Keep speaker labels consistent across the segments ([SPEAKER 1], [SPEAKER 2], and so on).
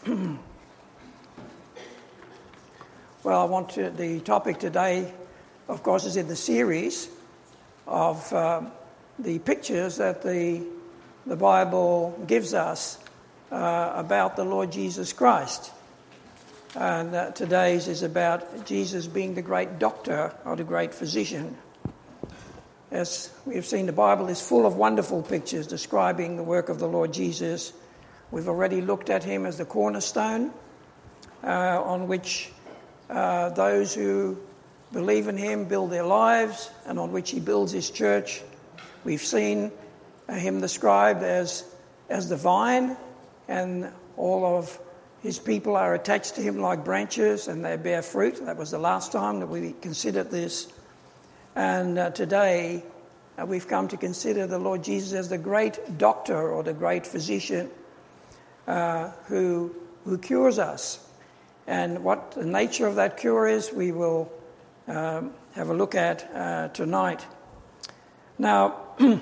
[SPEAKER 1] Well, the topic today, of course, is in the series of the pictures that the Bible gives us about the Lord Jesus Christ. And today's is about Jesus being the great doctor or the great physician. As we have seen, the Bible is full of wonderful pictures describing the work of the Lord Jesus. We've already looked at him as the cornerstone on which those who believe in him build their lives and on which he builds his church. We've seen him described as the vine, and all of his people are attached to him like branches and they bear fruit. That was the last time that we considered this. And today we've come to consider the Lord Jesus as the great doctor or the great physician who cures us. And what the nature of that cure is, we will have a look at tonight. Now,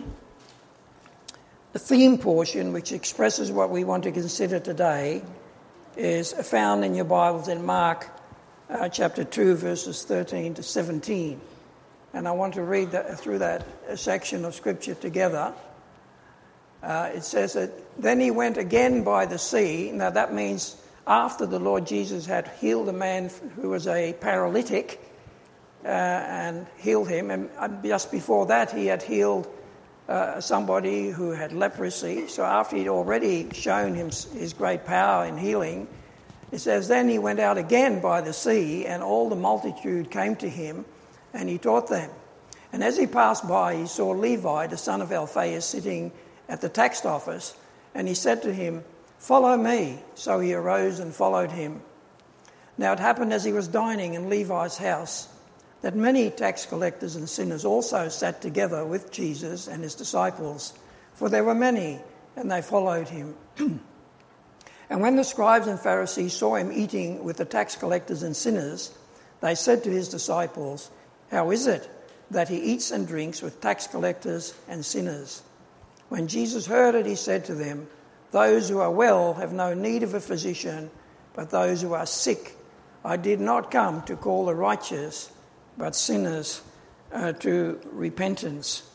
[SPEAKER 1] the theme portion, which expresses what we want to consider today, is found in your Bibles in Mark chapter 2, verses 13 to 17. And I want to read through that section of Scripture together. It says that, then he went again by the sea. Now that means after the Lord Jesus had healed a man who was a paralytic and healed him. And just before that he had healed somebody who had leprosy. So after he'd already shown him his great power in healing, it says, then he went out again by the sea, and all the multitude came to him, and he taught them. And as he passed by, he saw Levi, the son of Alphaeus, sitting at the tax office, and he said to him, follow me. So he arose and followed him. Now it happened as he was dining in Levi's house, that many tax collectors and sinners also sat together with Jesus and his disciples, for there were many, and they followed him. And when the scribes and Pharisees saw him eating with the tax collectors and sinners, they said to his disciples, how is it that he eats and drinks with tax collectors and sinners? When Jesus heard it, he said to them, those who are well have no need of a physician, but those who are sick. I did not come to call the righteous, but sinners to repentance.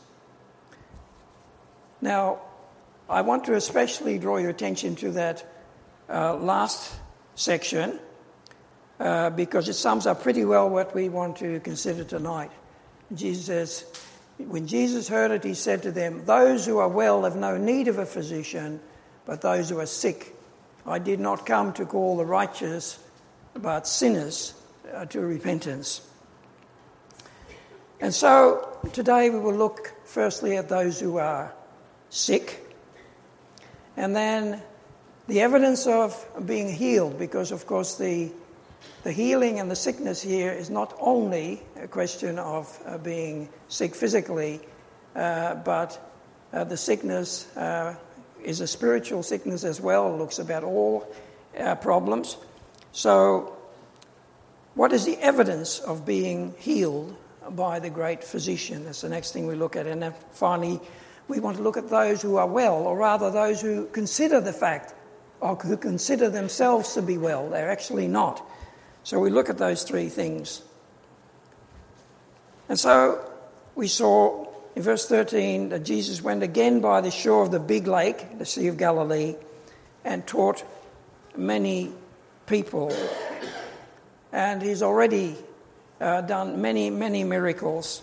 [SPEAKER 1] Now, I want to especially draw your attention to that last section because it sums up pretty well what we want to consider tonight. Jesus says, when Jesus heard it, he said to them, those who are well have no need of a physician, but those who are sick. I did not come to call the righteous, but sinners to repentance. And so today we will look firstly at those who are sick, and then the evidence of being healed, because of course the healing and the sickness here is not only a question of being sick physically, but the sickness is a spiritual sickness as well. It looks about all problems. So what is the evidence of being healed by the great physician? That's the next thing we look at. And then finally, we want to look at those who are well, or rather those who consider the fact, or who consider themselves to be well. They're actually not. So we look at those three things. And so we saw in verse 13 that Jesus went again by the shore of the big lake, the Sea of Galilee, and taught many people. And he's already done many, many miracles.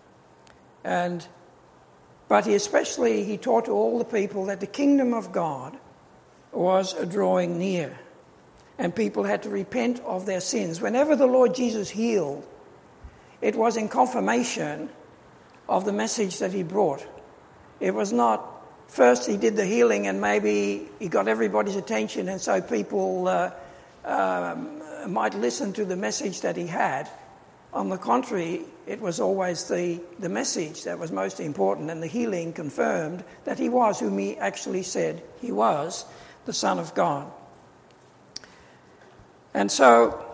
[SPEAKER 1] But he taught to all the people that the kingdom of God was drawing near. And people had to repent of their sins. Whenever the Lord Jesus healed, it was in confirmation of the message that he brought. It was not first he did the healing and maybe he got everybody's attention and so people might listen to the message that he had. On the contrary, it was always the message that was most important, and the healing confirmed that he was whom he actually said he was, the Son of God. And so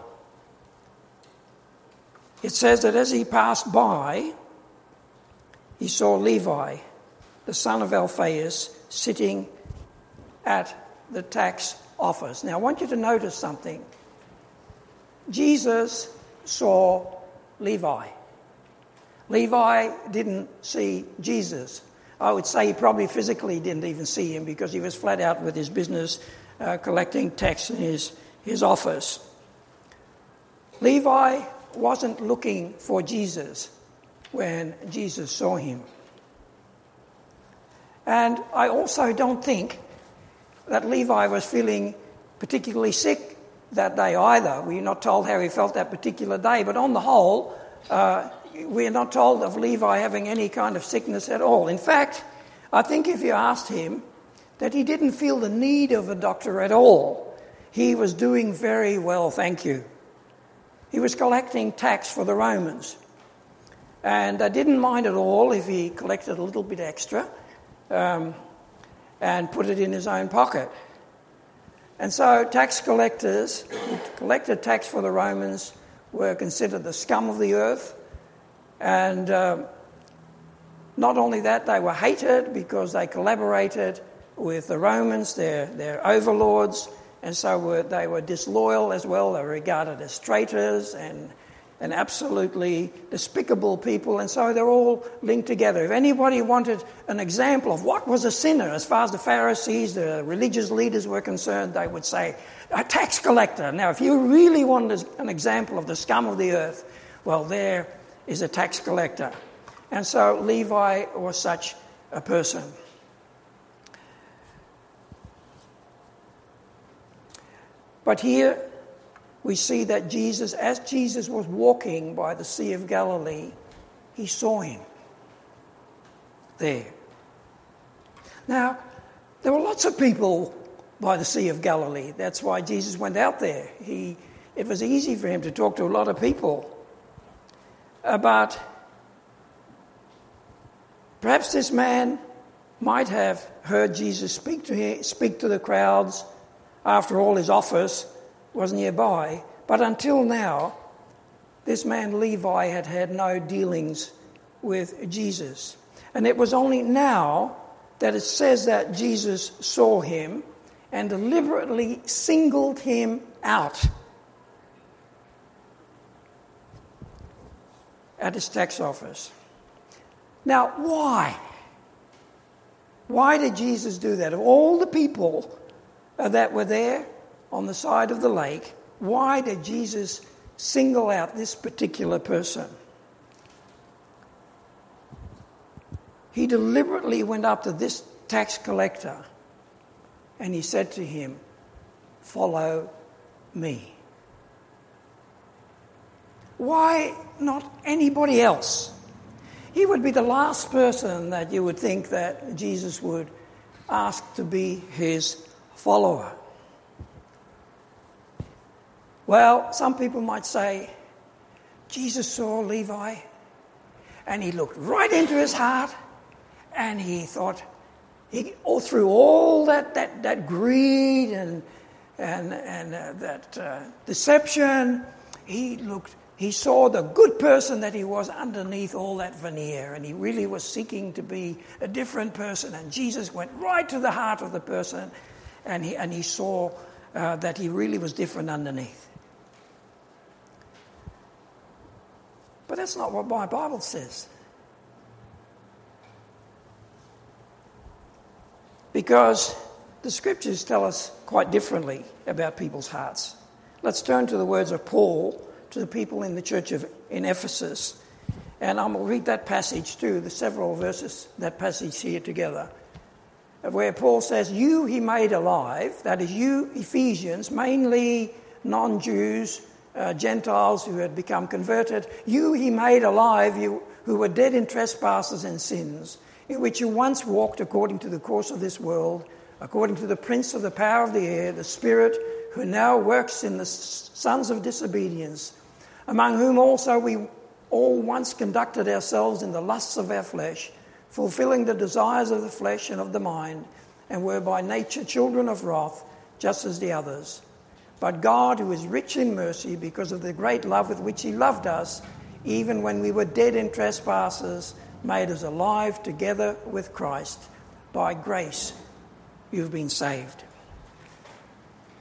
[SPEAKER 1] it says that as he passed by, he saw Levi, the son of Alphaeus, sitting at the tax office. Now, I want you to notice something. Jesus saw Levi. Levi didn't see Jesus. I would say he probably physically didn't even see him because he was flat out with his business collecting tax in his office. Levi wasn't looking for Jesus when Jesus saw him. And I also don't think that Levi was feeling particularly sick that day either. We're not told how he felt that particular day, but on the whole, we're not told of Levi having any kind of sickness at all. In fact, I think if you asked him, that he didn't feel the need of a doctor at all. He was doing very well, thank you. He was collecting tax for the Romans. And they didn't mind at all if he collected a little bit extra and put it in his own pocket. And so tax collectors who collected tax for the Romans were considered the scum of the earth. And not only that, they were hated because they collaborated with the Romans, their overlords, and so they were disloyal as well. They were regarded as traitors and absolutely despicable people, and so they're all linked together. If anybody wanted an example of what was a sinner, as far as the Pharisees, the religious leaders were concerned, they would say, a tax collector. Now, if you really wanted an example of the scum of the earth, well, there is a tax collector. And so Levi was such a person. But here we see that Jesus, as Jesus was walking by the Sea of Galilee, he saw him there. Now, there were lots of people by the Sea of Galilee. That's why Jesus went out there. It was easy for him to talk to a lot of people. But perhaps this man might have heard Jesus speak to the crowds. After all, his office was nearby. But until now, this man Levi had had no dealings with Jesus. And it was only now that it says that Jesus saw him and deliberately singled him out at his tax office. Now, why? Why did Jesus do that? Of all the people that were there on the side of the lake, why did Jesus single out this particular person? He deliberately went up to this tax collector and he said to him, "Follow me." Why not anybody else? He would be the last person that you would think that Jesus would ask to be his follower. Well, some people might say, Jesus saw Levi and he looked right into his heart and he thought, through all that greed and that deception, he saw the good person that he was underneath all that veneer, and he really was seeking to be a different person. And Jesus went right to the heart of the person, and he saw that he really was different underneath. But that's not what my Bible says. Because the scriptures tell us quite differently about people's hearts. Let's turn to the words of Paul to the people in the church in Ephesus. And I'm going to read that passage too, the several verses, that passage here together, where Paul says, "You he made alive," that is you, Ephesians, mainly non-Jews, Gentiles who had become converted. "You he made alive, you who were dead in trespasses and sins, in which you once walked according to the course of this world, according to the prince of the power of the air, the spirit who now works in the sons of disobedience, among whom also we all once conducted ourselves in the lusts of our flesh, fulfilling the desires of the flesh and of the mind, and were by nature children of wrath, just as the others. But God, who is rich in mercy, because of the great love with which he loved us, even when we were dead in trespasses, made us alive together with Christ. By grace you've been saved."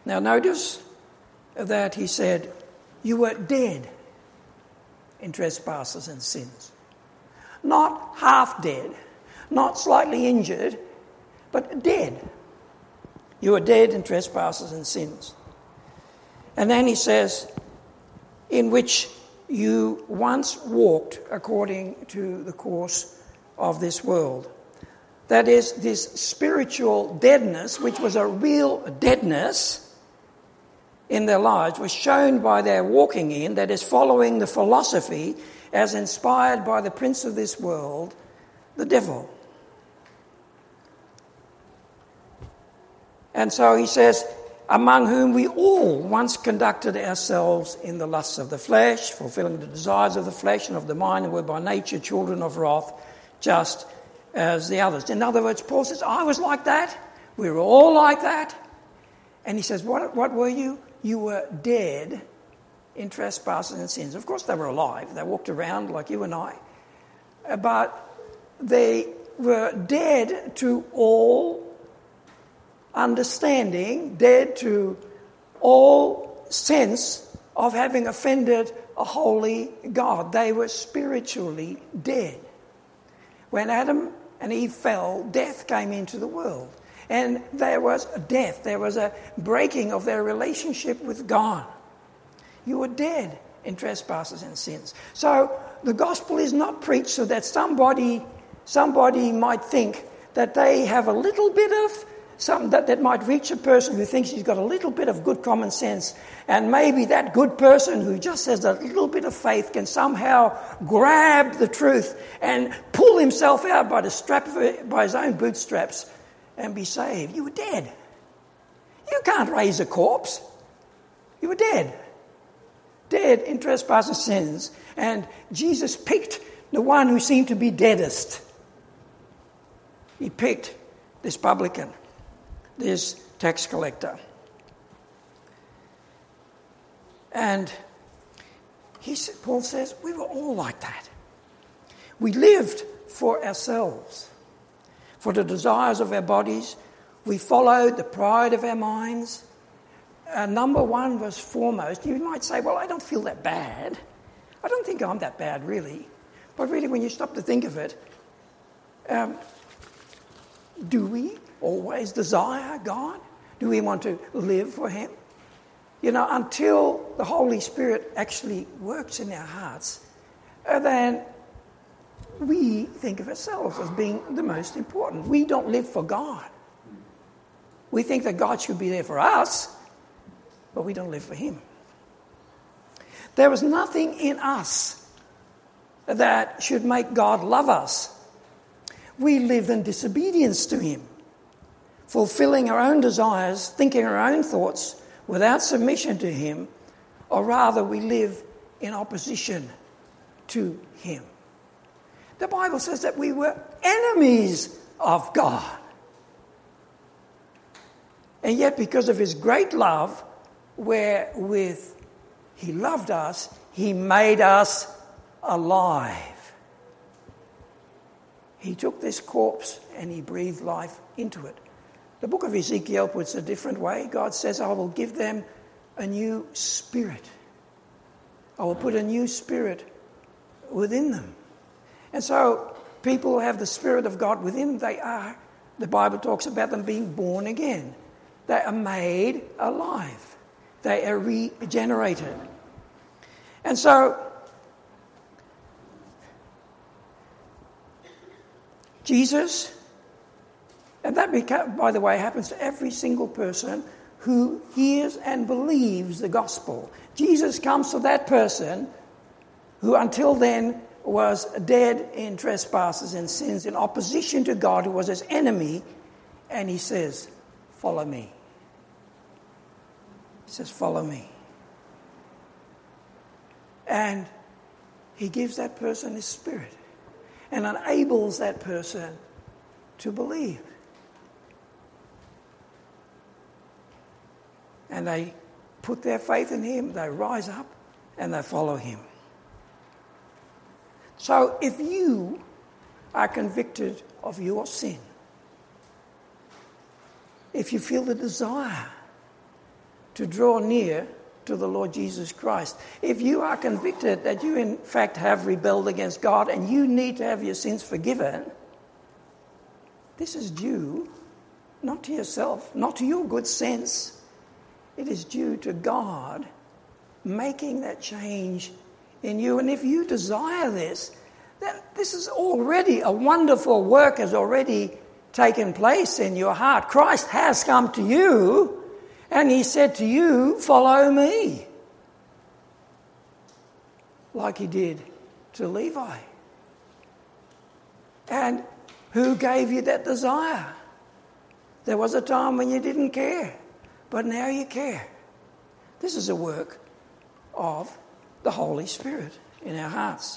[SPEAKER 1] Now notice that he said, you were dead in trespasses and sins. Not half dead, not slightly injured, but dead. You were dead in trespasses and sins. And then he says, in which you once walked according to the course of this world. That is, this spiritual deadness, which was a real deadness in their lives, was shown by their walking in, that is, following the philosophy as inspired by the prince of this world, the devil. And so he says, among whom we all once conducted ourselves in the lusts of the flesh, fulfilling the desires of the flesh and of the mind, and were by nature children of wrath, just as the others. In other words, Paul says, I was like that. We were all like that. And he says, what were you? You were dead in trespasses and sins. Of course, they were alive. They walked around like you and I. But they were dead to all understanding, dead to all sense of having offended a holy God. They were spiritually dead. When Adam and Eve fell, death came into the world. And there was a death. There was a breaking of their relationship with God. You were dead in trespasses and sins. So the gospel is not preached so that somebody might think that they have a little bit of something that might reach a person who thinks he's got a little bit of good common sense, and maybe that good person who just has a little bit of faith can somehow grab the truth and pull himself out by his own bootstraps and be saved. You were dead. You can't raise a corpse. You were dead. Dead in trespasses and sins. And Jesus picked the one who seemed to be deadest. He picked this publican, this tax collector. And Paul says, we were all like that. We lived for ourselves, for the desires of our bodies. We followed the pride of our minds. Number one was foremost. You might say, well, I don't feel that bad. I don't think I'm that bad, really. But really, when you stop to think of it, do we always desire God? Do we want to live for Him? You know, until the Holy Spirit actually works in our hearts, then we think of ourselves as being the most important. We don't live for God. We think that God should be there for us, but we don't live for Him. There was nothing in us that should make God love us. We live in disobedience to Him, fulfilling our own desires, thinking our own thoughts without submission to Him, or rather we live in opposition to Him. The Bible says that we were enemies of God. And yet because of His great love, wherewith He loved us, He made us alive. He took this corpse and He breathed life into it. The book of Ezekiel puts it a different way. God says, I will give them a new spirit. I will put a new spirit within them. And so people who have the Spirit of God within them, the Bible talks about them being born again. They are made alive. They are regenerated. And so Jesus, and that, by the way, happens to every single person who hears and believes the gospel. Jesus comes to that person who until then was dead in trespasses and sins, in opposition to God, who was his enemy, and he says, follow me. He says, follow me. And he gives that person his Spirit and enables that person to believe. And they put their faith in him, they rise up and they follow him. So if you are convicted of your sin, if you feel the desire to draw near to the Lord Jesus Christ. If you are convicted that you in fact have rebelled against God and you need to have your sins forgiven, this is due not to yourself, not to your good sense. It is due to God making that change in you. And if you desire this, then this is already a wonderful work has already taken place in your heart. Christ has come to you and he said to you, follow me. Like he did to Levi. And who gave you that desire? There was a time when you didn't care, but now you care. This is a work of the Holy Spirit in our hearts.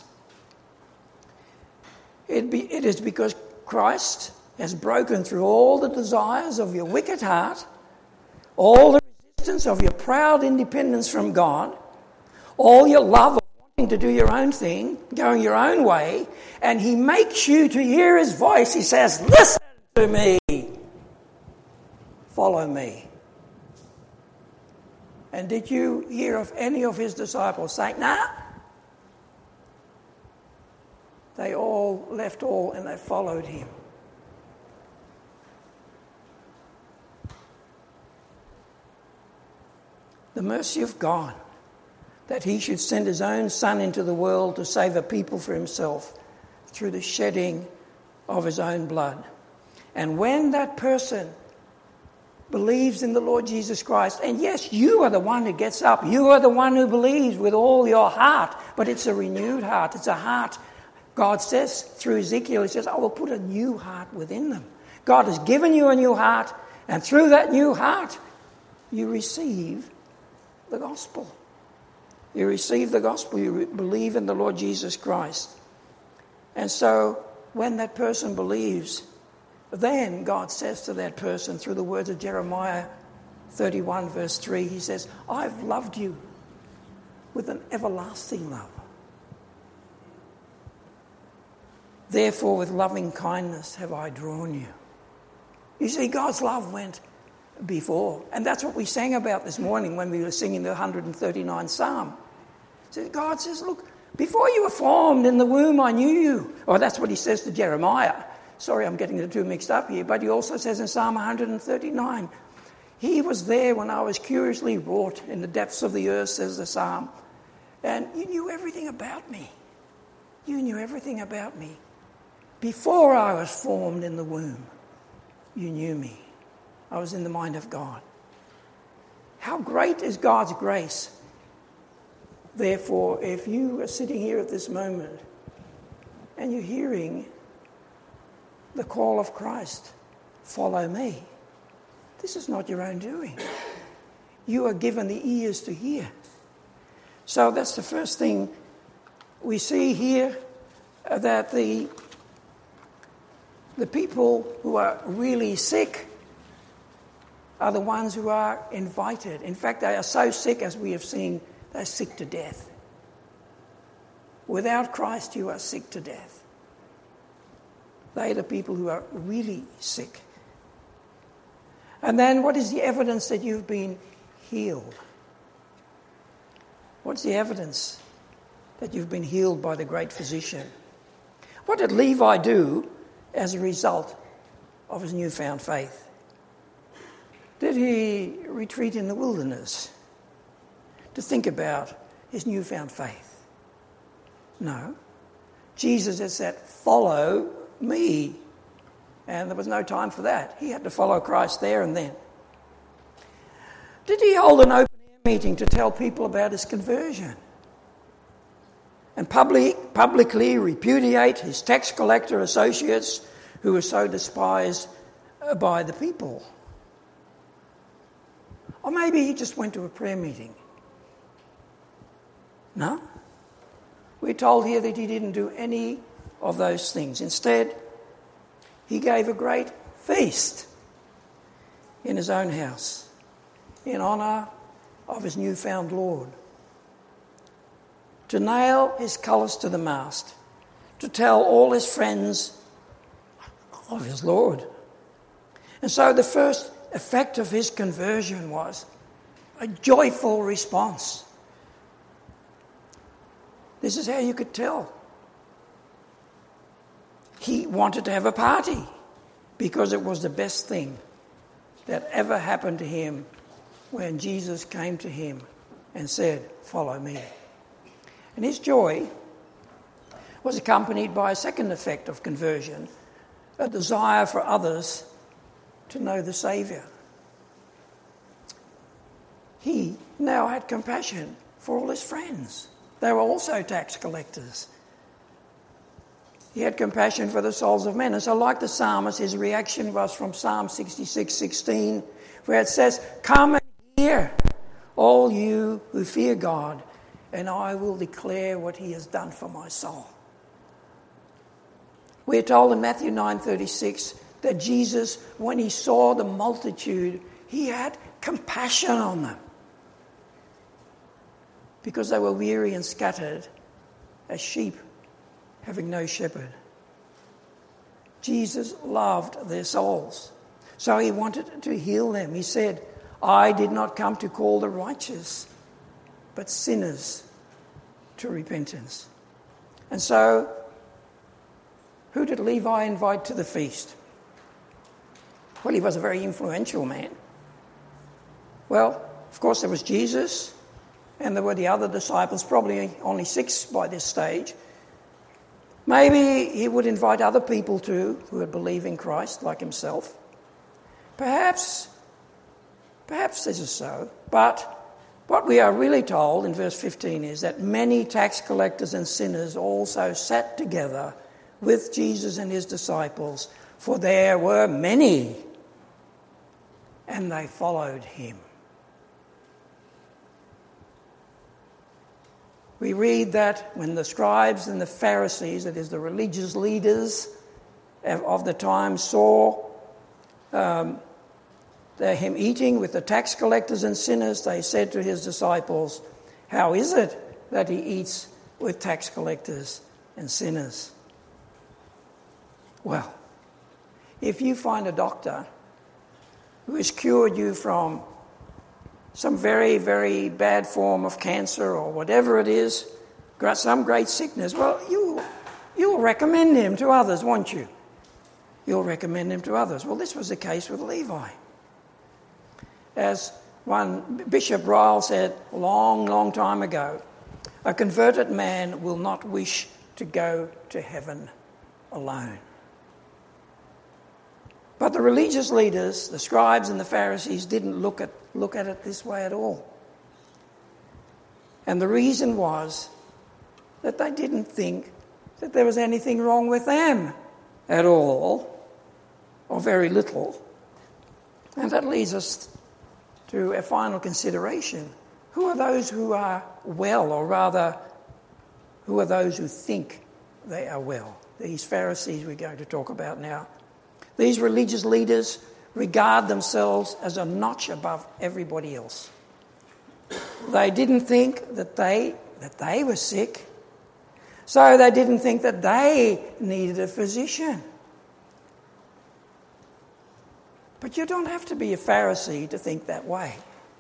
[SPEAKER 1] It is because Christ has broken through all the desires of your wicked heart, all the resistance of your proud independence from God, all your love of wanting to do your own thing, going your own way, and he makes you to hear his voice. He says, listen to me, follow me. And did you hear of any of his disciples saying, nah? They all left all and they followed him. The mercy of God, that he should send his own Son into the world to save a people for himself through the shedding of his own blood. And when that person believes in the Lord Jesus Christ, and yes, you are the one who gets up, you are the one who believes with all your heart, but it's a renewed heart, it's a heart, God says through Ezekiel, he says, I will put a new heart within them. God has given you a new heart, and through that new heart, you receive the gospel. You receive the gospel, you believe in the Lord Jesus Christ. And so, when that person believes, then God says to that person through the words of Jeremiah 31 verse 3, he says, I've loved you with an everlasting love. Therefore, with loving kindness have I drawn you. You see, God's love went before. And that's what we sang about this morning when we were singing the 139th Psalm. So God says, look, before you were formed in the womb, I knew you. Or that's what he says to Jeremiah. Sorry, I'm getting the two mixed up here. But he also says in Psalm 139, he was there when I was curiously wrought in the depths of the earth, says the Psalm. And you knew everything about me. You knew everything about me. Before I was formed in the womb, you knew me. I was in the mind of God. How great is God's grace. Therefore, if you are sitting here at this moment and you're hearing the call of Christ, follow me. This is not your own doing. You are given the ears to hear. So that's the first thing we see here, that the people who are really sick are the ones who are invited. In fact, they are so sick, as we have seen, they're sick to death. Without Christ, you are sick to death. They are the people who are really sick. And then what is the evidence that you've been healed? What's the evidence that you've been healed by the great physician? What did Levi do as a result of his newfound faith? Did he retreat in the wilderness to think about his newfound faith? No. Jesus has said, follow me. And there was no time for that. He had to follow Christ there and then. Did he hold an open-air meeting to tell people about his conversion? And publicly repudiate his tax collector associates who were so despised by the people? Or maybe he just went to a prayer meeting. No. We're told here that he didn't do any of those things. Instead, he gave a great feast in his own house in honour of his newfound Lord. To nail his colours to the mast, to tell all his friends of his Lord. And so the first effect of his conversion was a joyful response. This is how you could tell. He wanted to have a party because it was the best thing that ever happened to him when Jesus came to him and said, "Follow me." And his joy was accompanied by a second effect of conversion, a desire for others to know the Saviour. He now had compassion for all his friends. They were also tax collectors. He had compassion for the souls of men. And so like the psalmist, his reaction was from Psalm 66:16, where it says, "Come and hear, all you who fear God, and I will declare what he has done for my soul." We're told in Matthew 9:36 that Jesus, when he saw the multitude, he had compassion on them because they were weary and scattered as sheep having no shepherd. Jesus loved their souls, so he wanted to heal them. He said, "I did not come to call the righteous, but sinners to repentance." And so, who did Levi invite to the feast? Well, he was a very influential man. Well, of course, there was Jesus, and there were the other disciples, probably only 6 by this stage. Maybe he would invite other people too who would believe in Christ like himself. Perhaps this is so. But what we are really told in verse 15 is that many tax collectors and sinners also sat together with Jesus and his disciples, for there were many, and they followed him. We read that when the scribes and the Pharisees, that is the religious leaders of the time, saw him eating with the tax collectors and sinners, they said to his disciples, "How is it that he eats with tax collectors and sinners?" Well, if you find a doctor who has cured you from some very, very bad form of cancer or whatever it is, some great sickness, well, you'll recommend him to others, won't you? You'll recommend him to others. Well, this was the case with Levi. As one Bishop Ryle said a long, long time ago, a converted man will not wish to go to heaven alone. But the religious leaders, the scribes and the Pharisees, didn't look at it this way at all. And the reason was that they didn't think that there was anything wrong with them at all, or very little. And that leads us to a final consideration. Who are those who are well, or rather, who are those who think they are well? These Pharisees we're going to talk about now. These religious leaders regard themselves as a notch above everybody else. They didn't think that they were sick, so they didn't think that they needed a physician. But you don't have to be a Pharisee to think that way.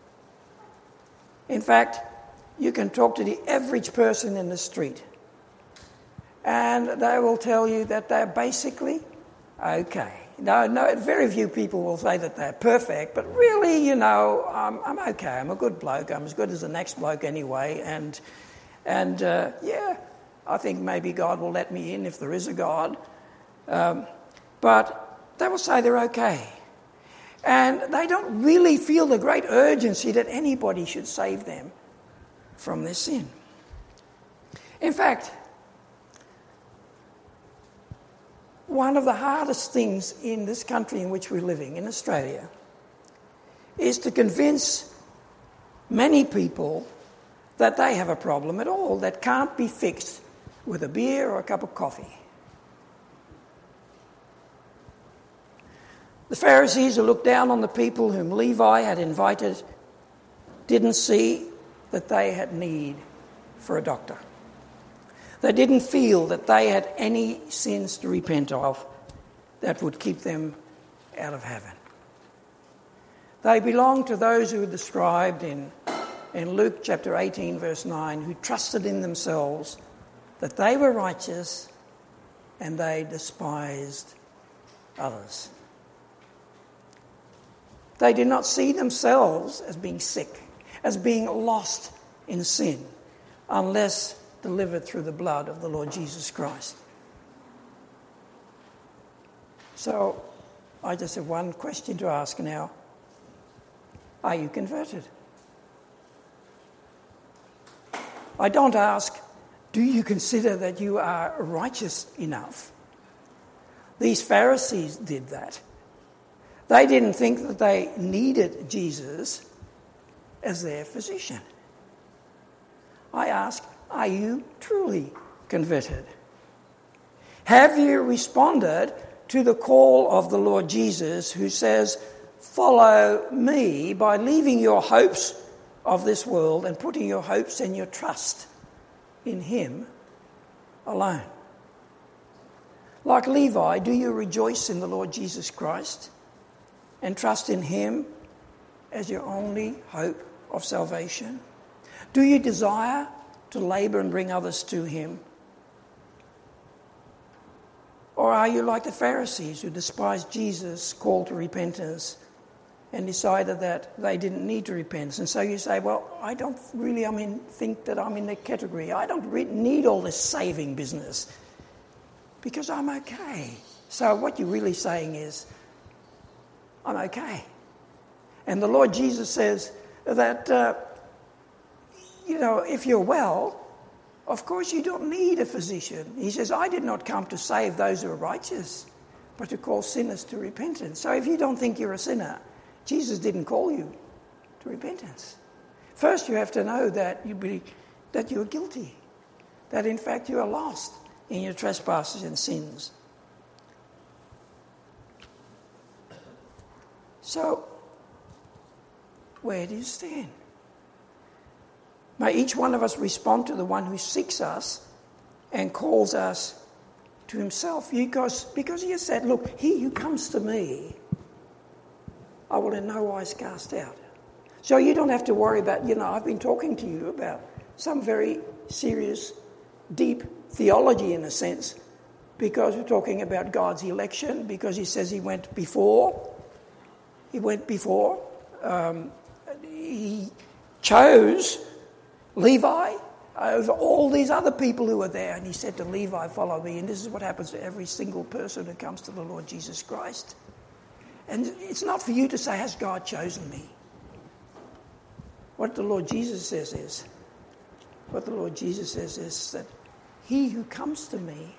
[SPEAKER 1] In fact, you can talk to the average person in the street, and they will tell you that they're basically okay. No, very few people will say that they're perfect, but really, I'm okay. I'm a good bloke. I'm as good as the next bloke anyway. And I think maybe God will let me in if there is a God. But they will say they're okay. And they don't really feel the great urgency that anybody should save them from their sin. In fact, one of the hardest things in this country in which we're living, in Australia, is to convince many people that they have a problem at all that can't be fixed with a beer or a cup of coffee. The Pharisees, who looked down on the people whom Levi had invited, didn't see that they had need for a doctor. They didn't feel that they had any sins to repent of that would keep them out of heaven. They belong to those who are described in Luke chapter 18, verse 9, who trusted in themselves that they were righteous and they despised others. They did not see themselves as being sick, as being lost in sin, unless delivered through the blood of the Lord Jesus Christ. So, I just have one question to ask now. Are you converted? I don't ask, do you consider that you are righteous enough? These Pharisees did that. They didn't think that they needed Jesus as their physician. I ask, are you truly converted? Have you responded to the call of the Lord Jesus, who says, follow me, by leaving your hopes of this world and putting your hopes and your trust in him alone? Like Levi, do you rejoice in the Lord Jesus Christ and trust in him as your only hope of salvation? Do you desire to labour and bring others to him? Or are you like the Pharisees, who despised Jesus' call to repentance and decided that they didn't need to repent? And so you say, well, I don't really think that I'm in the category. I don't need all this saving business because I'm okay. So what you're really saying is, I'm okay. And the Lord Jesus says that, if you're well, of course you don't need a physician. He says, I did not come to save those who are righteous, but to call sinners to repentance. So if you don't think you're a sinner, Jesus didn't call you to repentance. First, you have to know that you're guilty, that in fact you are lost in your trespasses and sins. So, where do you stand? May each one of us respond to the one who seeks us and calls us to himself, because he has said, look, he who comes to me, I will in no wise cast out. So you don't have to worry about, I've been talking to you about some very serious, deep theology in a sense, because we're talking about God's election, because he says he went before. He chose Levi over all these other people who were there, and he said to Levi, follow me. And this is what happens to every single person who comes to the Lord Jesus Christ. And it's not for you to say, has God chosen me? What the Lord Jesus says is that he who comes to me,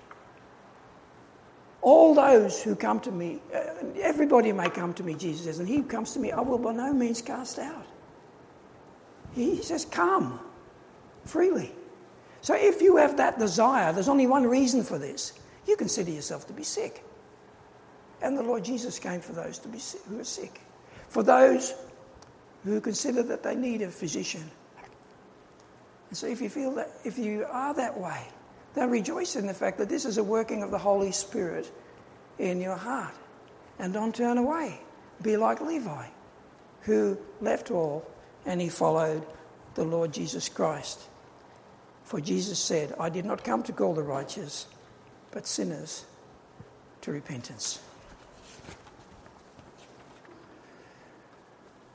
[SPEAKER 1] all those who come to me, everybody may come to me, Jesus says, and he who comes to me, I will by no means cast out. He says, come freely. So if you have that desire, there's only one reason for this. You consider yourself to be sick. And the Lord Jesus came for those who are sick, for those who consider that they need a physician. And so if you are that way, then rejoice in the fact that this is a working of the Holy Spirit in your heart. And don't turn away. Be like Levi, who left all and he followed the Lord Jesus Christ. For Jesus said, I did not come to call the righteous, but sinners to repentance.